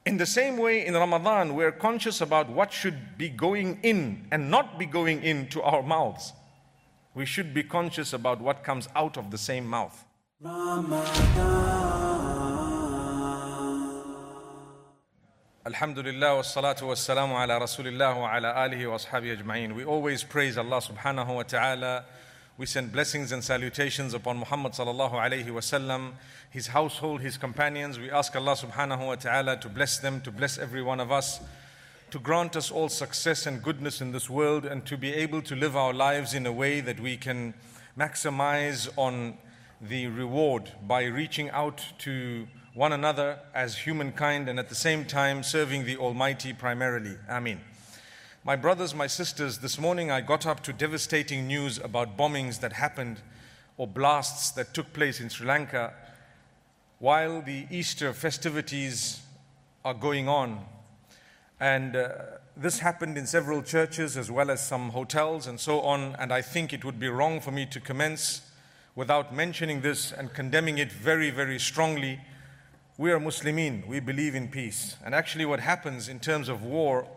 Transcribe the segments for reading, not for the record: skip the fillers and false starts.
In the same way, in Ramadan, we're conscious about what should be going in and not be going into our mouths. We should be conscious about what comes out of the same mouth. Alhamdulillah wa salatu wa salamu ala Rasulillah wa ala alihi wa ashabihi ajma'in. We always praise Allah subhanahu wa ta'ala. We send blessings and salutations upon Muhammad sallallahu alayhi wa sallam, his household, his companions. We ask Allah subhanahu wa ta'ala to bless them, to bless every one of us, to grant us all success and goodness in this world, and to be able to live our lives in a way that we can maximize on the reward by reaching out to one another as humankind and at the same time serving the Almighty primarily. Ameen. My brothers, my sisters, this morning I got up to devastating news about bombings that happened or blasts that took place in Sri Lanka while the Easter festivities are going on. And this happened in several churches as well as some hotels and so on, and I think it would be wrong for me to commence without mentioning this and condemning it very, very strongly. We are Muslimin, we believe in peace. And actually what happens in terms of war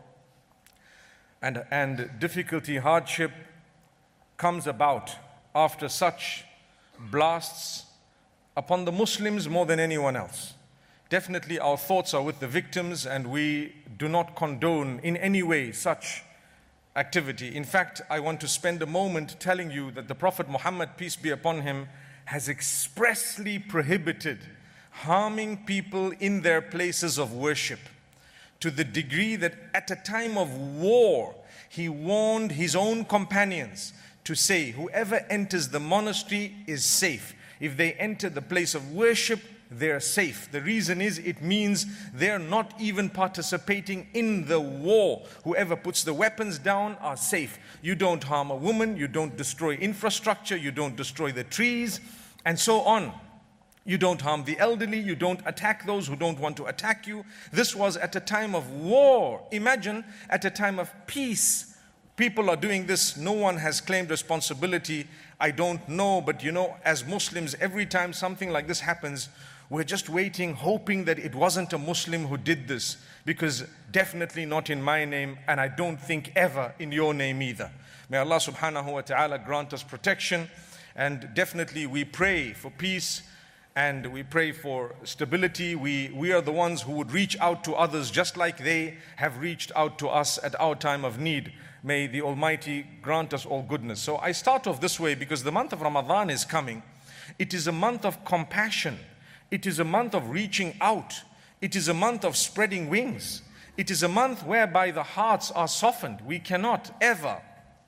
and difficulty, hardship, comes about after such blasts upon the Muslims more than anyone else. Definitely our thoughts are with the victims, and we do not condone in any way such activity. In fact, I want to spend a moment telling you that the Prophet Muhammad, peace be upon him, has expressly prohibited harming people in their places of worship, to the degree that at a time of war, he warned his own companions to say, whoever enters the monastery is safe. If they enter the place of worship, they're safe. The reason is, it means they're not even participating in the war. Whoever puts the weapons down are safe. You don't harm a woman, you don't destroy infrastructure, you don't destroy the trees, and so on. You don't harm the elderly, you don't attack those who don't want to attack you. This was at a time of war. Imagine at a time of peace. People are doing this, no one has claimed responsibility. I don't know, but as Muslims, every time something like this happens, we're just waiting, hoping that it wasn't a Muslim who did this, because definitely not in my name, and I don't think ever in your name either. May Allah subhanahu wa ta'ala grant us protection, and definitely we pray for peace, and we pray for stability. We are the ones who would reach out to others just like they have reached out to us at our time of need. May the Almighty grant us all goodness. So I start off this way because the month of Ramadan is coming. It is a month of compassion. It is a month of reaching out. It is a month of spreading wings. It is a month whereby the hearts are softened. We cannot ever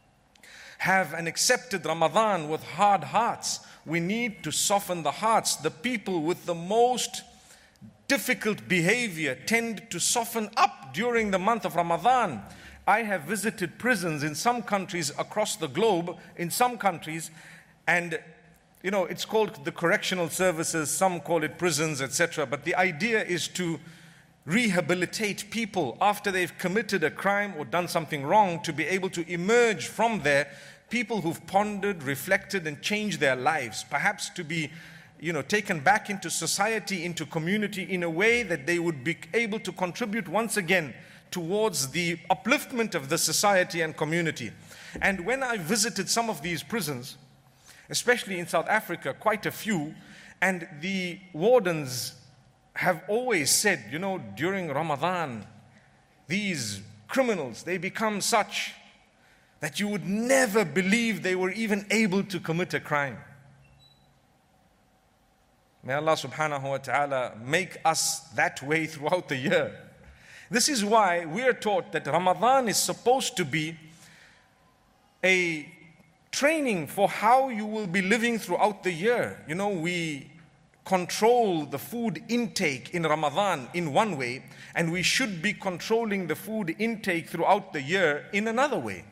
have an accepted Ramadan with hard hearts. We need to soften the hearts. The people with the most difficult behavior tend to soften up during the month of Ramadan. I have visited prisons in some countries across the globe, in some countries, and it's called the correctional services, some call it prisons, etc. But the idea is to rehabilitate people after they've committed a crime or done something wrong, to be able to emerge from there, people who've pondered, reflected, and changed their lives, perhaps to be taken back into society, into community, in a way that they would be able to contribute once again towards the upliftment of the society and community. And when I visited some of these prisons, especially in South Africa, quite a few, and the wardens have always said, during Ramadan, these criminals, they become such that you would never believe they were even able to commit a crime. May Allah subhanahu wa ta'ala make us that way throughout the year. This is why we are taught that Ramadan is supposed to be a training for how you will be living throughout the year. We control the food intake in Ramadan in one way, and we should be controlling the food intake throughout the year in another way.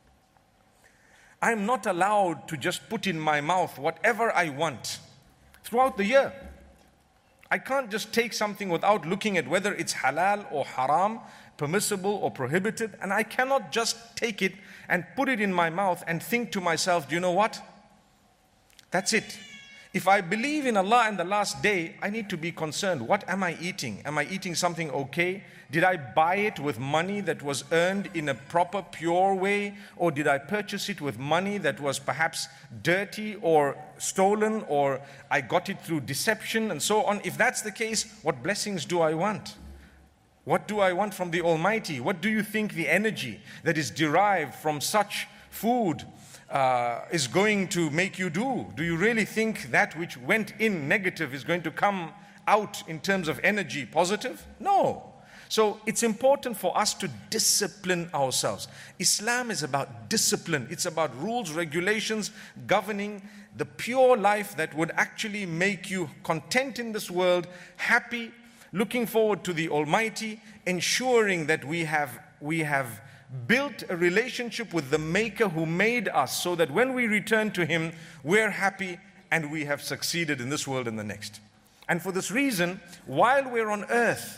I'm not allowed to just put in my mouth whatever I want throughout the year. I can't just take something without looking at whether it's halal or haram, permissible or prohibited, and I cannot just take it and put it in my mouth and think to myself, do you know what? That's it. If I believe in Allah and the last day, I need to be concerned. What am I eating? Am I eating something okay? Did I buy it with money that was earned in a proper, pure way? Or did I purchase it with money that was perhaps dirty or stolen, or I got it through deception and so on? If that's the case, what blessings do I want? What do I want from the Almighty? What do you think the energy that is derived from such food is going to make you do? Do you really think that which went in negative is going to come out in terms of energy positive? No. So it's important for us to discipline ourselves. Islam is about discipline. It's about rules, regulations, governing the pure life that would actually make you content in this world, happy, looking forward to the Almighty, ensuring that we have built a relationship with the Maker who made us, so that when we return to Him, we're happy and we have succeeded in this world and the next. And for this reason, while we're on earth,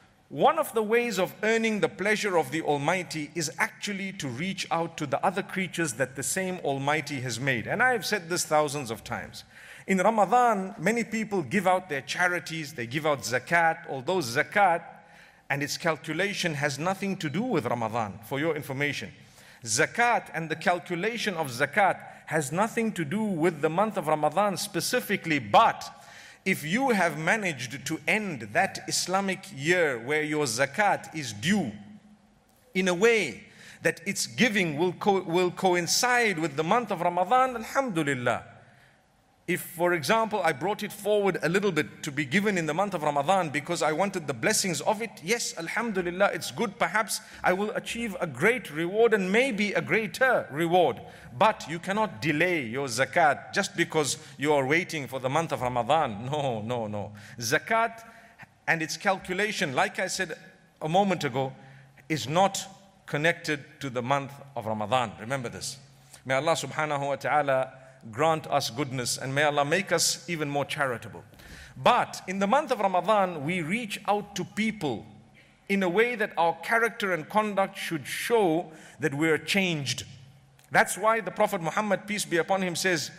one of the ways of earning the pleasure of the Almighty is actually to reach out to the other creatures that the same Almighty has made. And I have said this thousands of times. In Ramadan, many people give out their charities, they give out zakat, although zakat and its calculation has nothing to do with Ramadan, for your information. Zakat and the calculation of zakat has nothing to do with the month of Ramadan specifically, but if you have managed to end that Islamic year where your zakat is due in a way that its giving will coincide with the month of Ramadan, alhamdulillah. If, for example, I brought it forward a little bit to be given in the month of Ramadan because I wanted the blessings of it, yes, alhamdulillah, it's good. Perhaps I will achieve a great reward and maybe a greater reward. But you cannot delay your zakat just because you are waiting for the month of Ramadan. No, no, no. Zakat and its calculation, like I said a moment ago, is not connected to the month of Ramadan. Remember this. May Allah subhanahu wa ta'ala grant us goodness, and may Allah make us even more charitable. But in the month of Ramadan, we reach out to people in a way that our character and conduct should show that we are changed. That's why the Prophet Muhammad, peace be upon him, says,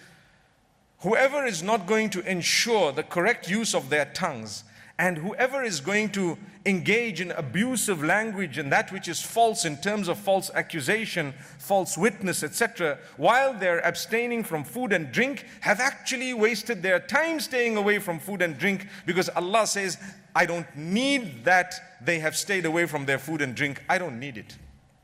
whoever is not going to ensure the correct use of their tongues, and whoever is going to engage in abusive language and that which is false in terms of false accusation, false witness, etc., while they're abstaining from food and drink, have actually wasted their time staying away from food and drink, because Allah says, I don't need that they have stayed away from their food and drink. I don't need it.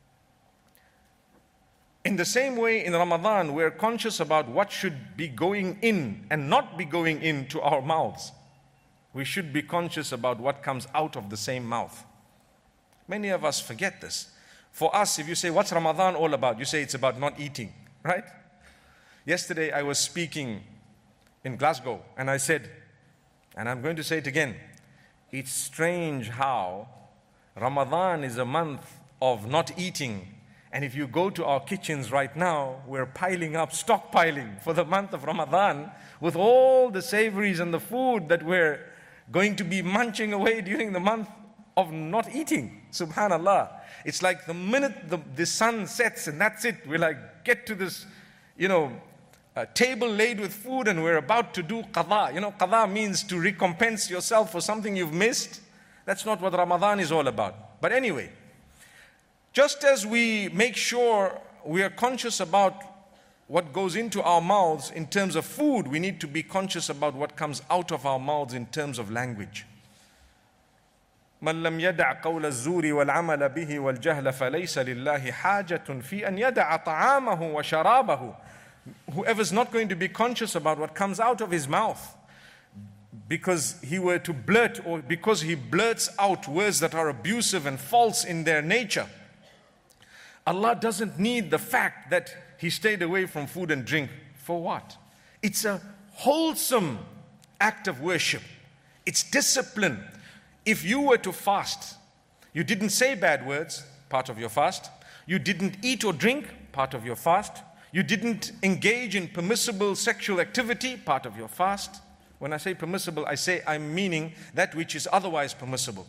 In the same way, in Ramadan, we're conscious about what should be going in and not be going into our mouths. We should be conscious about what comes out of the same mouth. Many of us forget this. For us, if you say, what's Ramadan all about? You say it's about not eating, right? Yesterday I was speaking in Glasgow and I said, and I'm going to say it again, it's strange how Ramadan is a month of not eating. And if you go to our kitchens right now, we're piling up, stockpiling for the month of Ramadan with all the savories and the food that we're going to be munching away during the month of not eating. Subhanallah. It's like the minute the sun sets and that's it. We like get to this, table laid with food and we're about to do qada. Qada means to recompense yourself for something you've missed. That's not what Ramadan is all about. But anyway, just as we make sure we are conscious about what goes into our mouths in terms of food, we need to be conscious about what comes out of our mouths in terms of language. من لم يدع قول الزور والعمل به والجهل فليس لله حاجة في أن يدع طعامه وشرابه. Whoever's not going to be conscious about what comes out of his mouth because he were to blurt, or because he blurts out words that are abusive and false in their nature, Allah doesn't need the fact that he stayed away from food and drink. For what? It's a wholesome act of worship. It's discipline. If you were to fast, you didn't say bad words, part of your fast. You didn't eat or drink, part of your fast. You didn't engage in permissible sexual activity, part of your fast. When I say permissible, I'm meaning that which is otherwise permissible.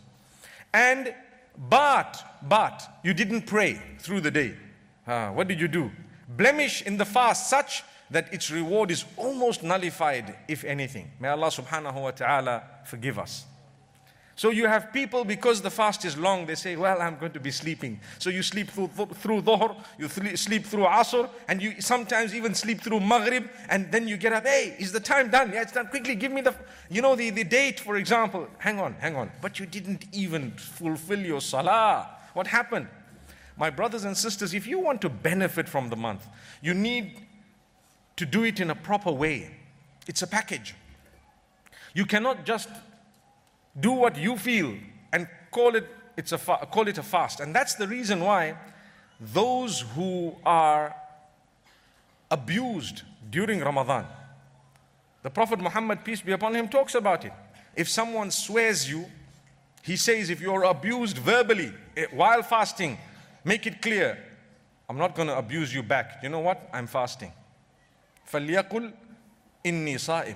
But you didn't pray through the day. What did you do? Blemish in the fast such that its reward is almost nullified, if anything. May Allah subhanahu wa ta'ala forgive us. So you have people, because the fast is long, they say, well, I'm going to be sleeping. So you sleep through Dhuhr, you sleep through Asr, and you sometimes even sleep through Maghrib, and then you get up, hey, is the time done? Yeah, it's done. Quickly, give me the date, for example. Hang on. But you didn't even fulfill your salah. What happened? My brothers and sisters, if you want to benefit from the month, you need to do it in a proper way. It's a package. You cannot just do what you feel and call it a fast. And that's the reason why those who are abused during Ramadan, the Prophet Muhammad, peace be upon him, talks about it. If someone swears you, he says, if you're abused verbally while fasting, make it clear, I'm not going to abuse you back. You know what? I'm fasting. فَلْيَقُلْ إِنِّي صَائِمٌ.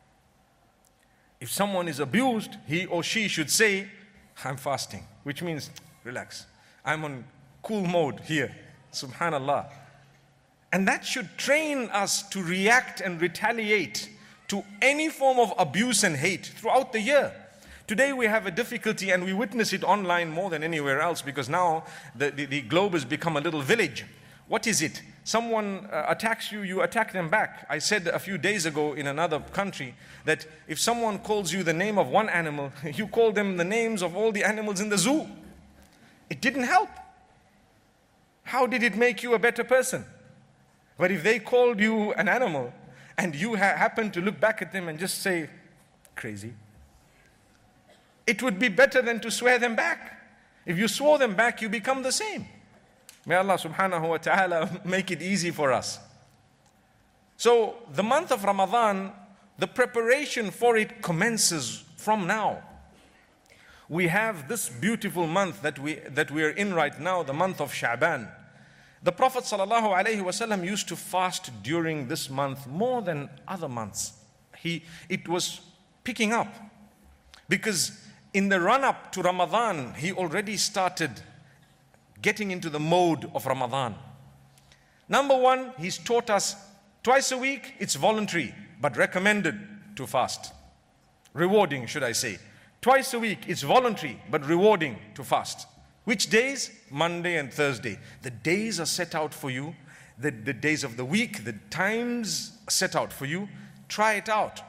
If someone is abused, he or she should say, I'm fasting, which means relax. I'm on cool mode here. Subhanallah. And that should train us to react and retaliate to any form of abuse and hate throughout the year. Today we have a difficulty, and we witness it online more than anywhere else, because now the globe has become a little village. What is it? Someone attacks you, you attack them back. I said a few days ago in another country that if someone calls you the name of one animal, you call them the names of all the animals in the zoo. It didn't help. How did it make you a better person? But if they called you an animal and you happen to look back at them and just say, crazy, it would be better than to swear them back. If you swore them back, you become the same. May Allah subhanahu wa ta'ala make it easy for us. So the month of Ramadan, the preparation for it commences from now. We have this beautiful month that we are in right now, the month of Sha'ban. The Prophet sallallahu alaihi wasallam used to fast during this month more than other months. It was picking up, because in the run-up to Ramadan, he already started getting into the mode of Ramadan. Number one, he's taught us twice a week, it's voluntary, but recommended to fast. Rewarding, should I say. Twice a week, it's voluntary, but rewarding to fast. Which days? Monday and Thursday. The days are set out for you. The days of the week, the times are set out for you. Try it out.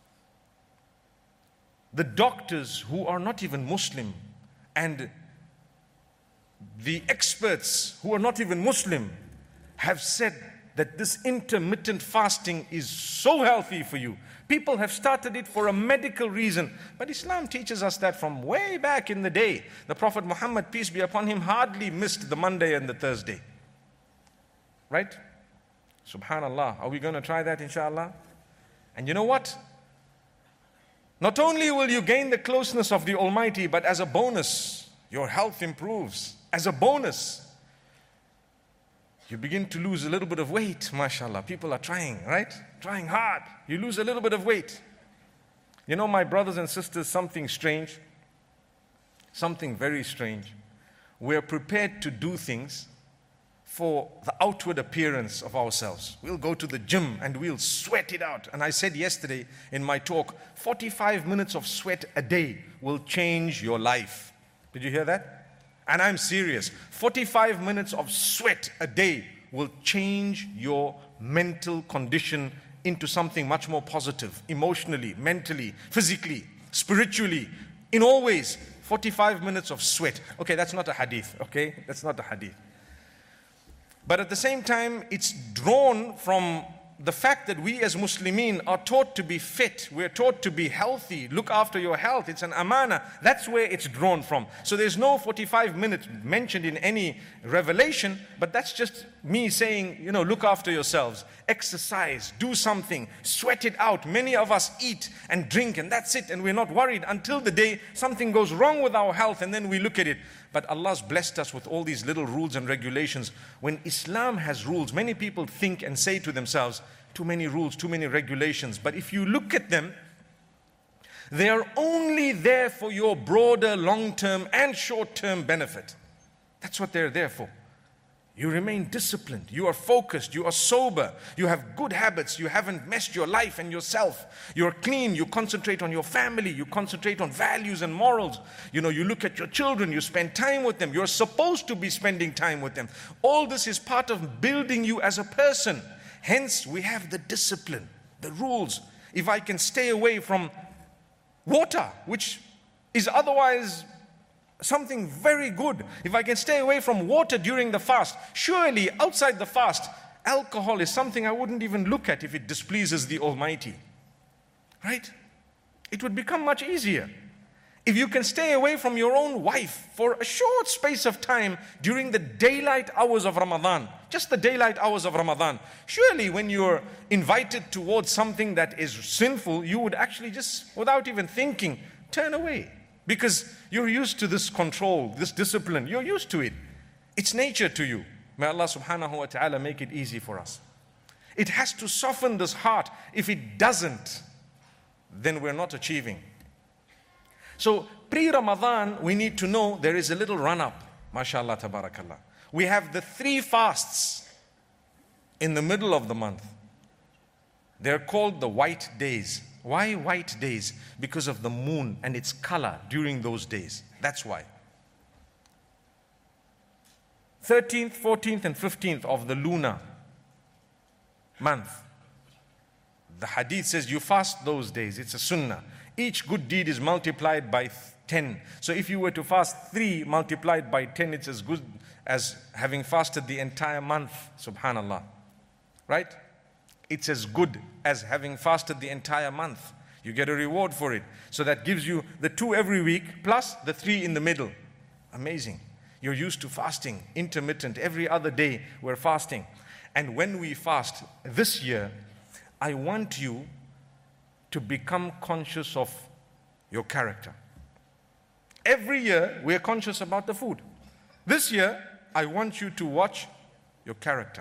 The doctors who are not even Muslim, and the experts who are not even Muslim, have said that this intermittent fasting is so healthy for you. People have started it for a medical reason, but Islam teaches us that from way back in the day. The Prophet Muhammad, peace be upon him, hardly missed the Monday and the Thursday. Right? Subhanallah. Are we going to try that, inshallah? And you know what? Not only will you gain the closeness of the Almighty, but as a bonus, your health improves. As a bonus, you begin to lose a little bit of weight, mashallah. People are trying, right? Trying hard. You lose a little bit of weight. You know, my brothers and sisters, something strange, something very strange. We're prepared to do things for the outward appearance of ourselves. We'll go to the gym and we'll sweat it out. And I said yesterday in my talk, 45 minutes of sweat a day will change your life. Did you hear that? And I'm serious. 45 minutes of sweat a day will change your mental condition into something much more positive, emotionally, mentally, physically, spiritually, in all ways. 45 minutes of sweat. Okay, that's not a hadith, okay? That's not a hadith. But at the same time, it's drawn from the fact that we as Muslimin are taught to be fit. We're taught to be healthy. Look after your health. It's an amana. That's where it's drawn from. So there's no 45 minutes mentioned in any revelation, but that's just me saying, you know, look after yourselves. Exercise. Do something. Sweat it out. Many of us eat and drink and that's it. And we're not worried until the day something goes wrong with our health, and then we look at it. But Allah's blessed us with all these little rules and regulations. When Islam has rules, many people think and say to themselves, too many rules, too many regulations. But if you look at them, they are only there for your broader long-term and short-term benefit. That's what they're there for. You remain disciplined. You are focused. You are sober. You have good habits. You haven't messed your life and yourself. You're clean. You concentrate on your family. You concentrate on values and morals. You look at your children. You spend time with them. You're supposed to be spending time with them. All this is part of building you as a person. Hence, we have the discipline, the rules. If I can stay away from water, which is otherwise something very good. If I can stay away from water during the fast, surely outside the fast, alcohol is something I wouldn't even look at if it displeases the Almighty. Right? It would become much easier. If you can stay away from your own wife for a short space of time during the daylight hours of Ramadan, just the daylight hours of Ramadan, surely when you're invited towards something that is sinful, you would actually just, without even thinking, turn away. Because you're used to this control, this discipline. You're used to it. It's nature to you. May Allah subhanahu wa ta'ala make it easy for us. It has to soften this heart. If it doesn't, then we're not achieving. So pre-Ramadan, we need to know there is a little run-up. MashaAllah, tabarakallah. We have the 3 fasts in the middle of the month. They're called the white days. Why white days? Because of the moon and its color during those days. That's why. 13th, 14th and 15th of the lunar month. The hadith says you fast those days. It's a sunnah. Each good deed is multiplied by 10. So if you were to fast 3 multiplied by 10, it's as good as having fasted the entire month. Subhanallah. Right? It's as good as having fasted the entire month. You get a reward for it. So that gives you the 2 every week plus the 3 in the middle. Amazing. You're used to fasting, intermittent. Every other day we're fasting. And when we fast this year, I want you to become conscious of your character. Every year we're conscious about the food. This year, I want you to watch your character.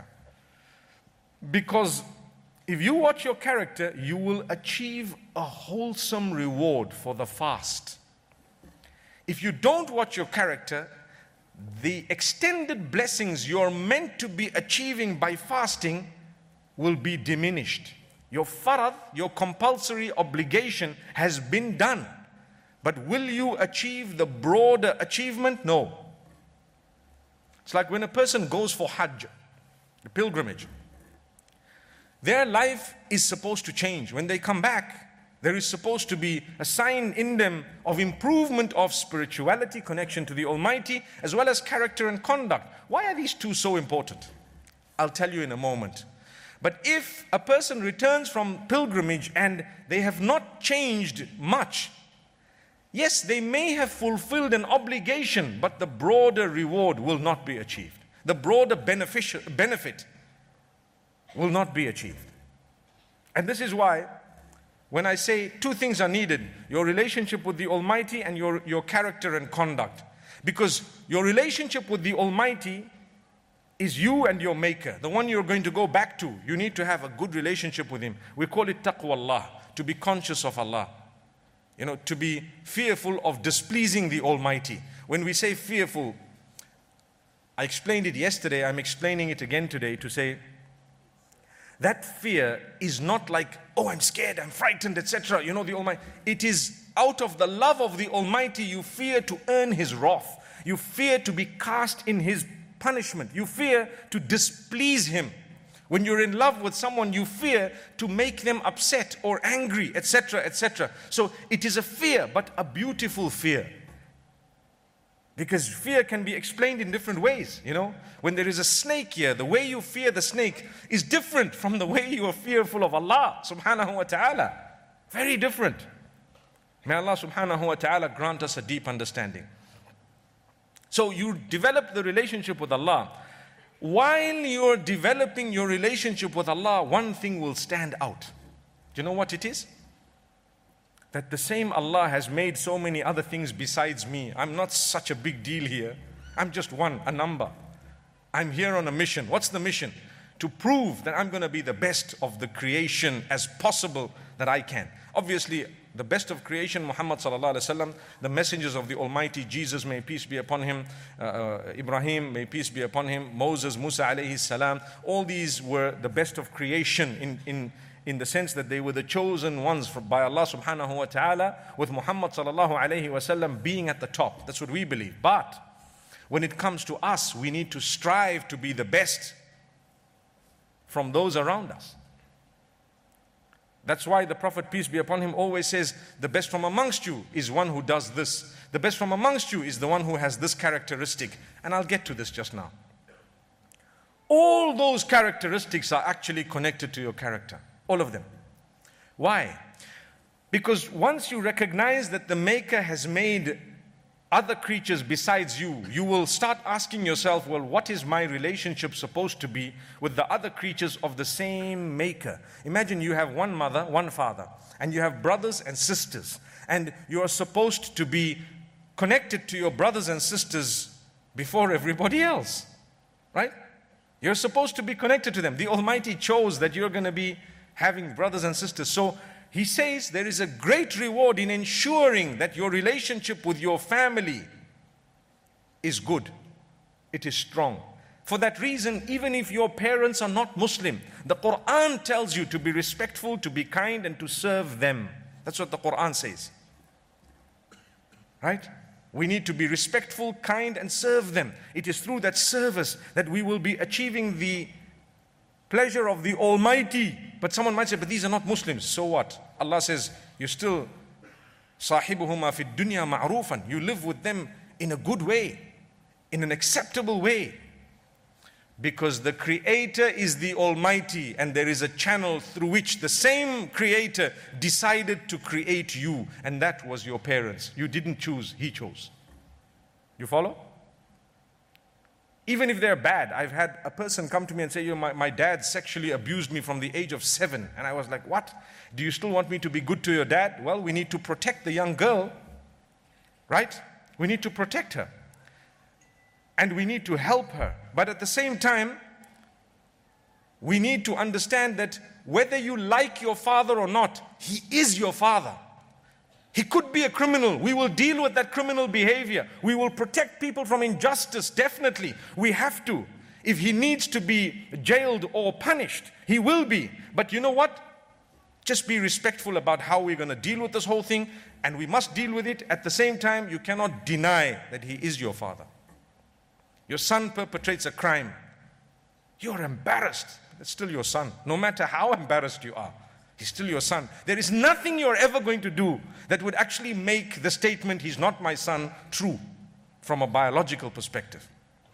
Because if you watch your character, you will achieve a wholesome reward for the fast. If you don't watch your character, the extended blessings you're meant to be achieving by fasting will be diminished. Your farad, your compulsory obligation has been done. But will you achieve the broader achievement? No. It's like when a person goes for Hajj, the pilgrimage. Their life is supposed to change. When they come back, there is supposed to be a sign in them of improvement of spirituality, connection to the Almighty, as well as character and conduct. Why are these 2 so important? I'll tell you in a moment. But if a person returns from pilgrimage and they have not changed much, yes, they may have fulfilled an obligation, but the broader reward will not be achieved. The broader benefit will not be achieved. And this is why when I say 2 things are needed, your relationship with the Almighty and your character and conduct. Because your relationship with the Almighty is you and your Maker, the one you're going to go back to. You need to have a good relationship with Him. We call it taqwa Allah, to be conscious of Allah. To be fearful of displeasing the Almighty. When we say fearful, I explained it yesterday, I'm explaining it again today to say, that fear is not like, oh, I'm scared, I'm frightened, etc. The Almighty. It is out of the love of the Almighty, you fear to earn His wrath. You fear to be cast in His punishment. You fear to displease Him. When you're in love with someone, you fear to make them upset or angry, etc., etc. So it is a fear, but a beautiful fear. Because fear can be explained in different ways, When there is a snake here, the way you fear the snake is different from the way you are fearful of Allah subhanahu wa ta'ala. Very different. May Allah subhanahu wa ta'ala grant us a deep understanding. So you develop the relationship with Allah. While you're developing your relationship with Allah, one thing will stand out. Do you know what it is? That the same Allah has made so many other things besides me. I'm not such a big deal here. I'm just a number. I'm here on a mission. What's the mission? To prove that I'm going to be the best of the creation as possible that I can. Obviously, The best of creation, Muhammad sallallahu alaihi wasallam, the messengers of the Almighty, Jesus, may peace be upon him, Ibrahim, may peace be upon him, Moses, Musa alayhi salam, all these were the best of creation in the sense that they were the chosen ones by Allah subhanahu wa ta'ala, with Muhammad sallallahu alayhi wasallam being at the top. That's what we believe. But when it comes to us, we need to strive to be the best from those around us. That's why the Prophet, peace be upon him, always says, the best from amongst you is one who does this. The best from amongst you is the one who has this characteristic. And I'll get to this just now. All those characteristics are actually connected to your character. All of them. Why? Because once you recognize that the Maker has made other creatures besides you, you will start asking yourself, well, what is my relationship supposed to be with the other creatures of the same Maker? Imagine you have one mother, one father, and you have brothers and sisters, and you are supposed to be connected to your brothers and sisters before everybody else, right? You're supposed to be connected to them. The Almighty chose that you're going to be having brothers and sisters. So He says there is a great reward in ensuring that your relationship with your family is good. It is strong. For that reason, even if your parents are not Muslim, the Quran tells you to be respectful, to be kind, and to serve them. That's what the Quran says. Right? We need to be respectful, kind, and serve them. It is through that service that we will be achieving the pleasure of the Almighty. But someone might say, but these are not Muslims. So what? Allah says, you still صَاحِبُهُمَا فِي الدُّنْيَا مَعْرُوفًا. You live with them in a good way, in an acceptable way. Because the Creator is the Almighty, and there is a channel through which the same Creator decided to create you, and that was your parents. You didn't choose, He chose. You follow? Even if they're bad. I've had a person come to me and say, my dad sexually abused me from the age of 7. And I was like, what? Do you still want me to be good to your dad? Well, we need to protect the young girl, right? We need to protect her. And we need to help her. But at the same time, we need to understand that whether you like your father or not, he is your father. He could be a criminal. We will deal with that criminal behavior. We will protect people from injustice, definitely. We have to. If he needs to be jailed or punished, he will be. But you know what? Just be respectful about how we're going to deal with this whole thing, and we must deal with it. At the same time, you cannot deny that he is your father. Your son perpetrates a crime. You're embarrassed. It's still your son. No matter how embarrassed you are, he's still your son. There is nothing you're ever going to do that would actually make the statement, he's not my son, true from a biological perspective.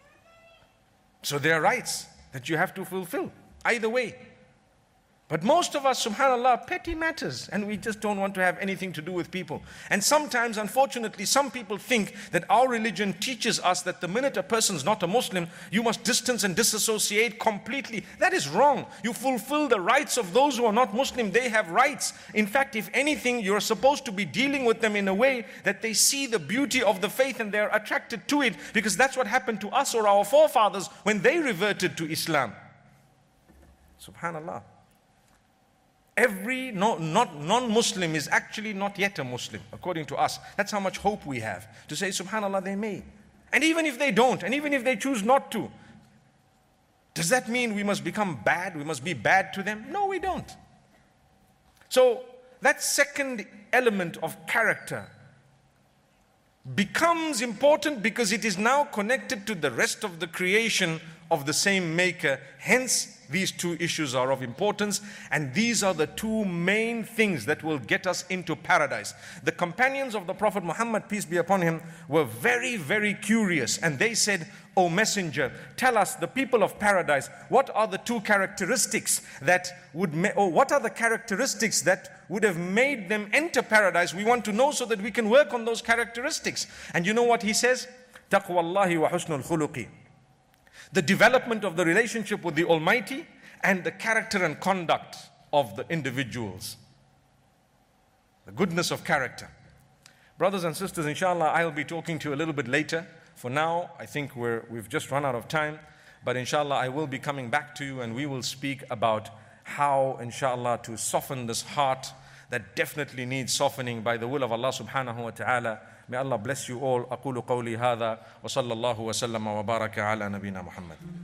So there are rights that you have to fulfill, either way. But most of us, subhanAllah, petty matters, and we just don't want to have anything to do with people. And sometimes, unfortunately, some people think that our religion teaches us that the minute a person's not a Muslim, you must distance and disassociate completely. That is wrong. You fulfill the rights of those who are not Muslim. They have rights. In fact, if anything, you're supposed to be dealing with them in a way that they see the beauty of the faith and they're attracted to it, because that's what happened to us or our forefathers when they reverted to Islam. Subhanallah. Every non-Muslim is actually not yet a Muslim, according to us. That's how much hope we have to say, subhanAllah, they may. And even if they don't, and even if they choose not to, does that mean we must become bad? We must be bad to them? No, we don't. So that second element of character becomes important because it is now connected to the rest of the creation of the same Maker. Hence, these two issues are of importance, and these are the two main things that will get us into paradise. The companions of the Prophet Muhammad, peace be upon him, were very, very curious, and they said, O Messenger, tell us, the people of paradise, what are the two characteristics that would, or what are the characteristics that would have made them enter paradise? We want to know so that we can work on those characteristics. And you know what he says? Taqwallahi wa husnul khuluqi. The development of the relationship with the Almighty and the character and conduct of the individuals. The goodness of character. Brothers and sisters, inshallah, I'll be talking to you a little bit later. For now, I think we've just run out of time. But inshallah, I will be coming back to you and we will speak about how, inshallah, to soften this heart that definitely needs softening by the will of Allah subhanahu wa ta'ala. May Allah bless you all. أقول قولي هذا وصلى الله وسلم وبارك على نبينا محمد.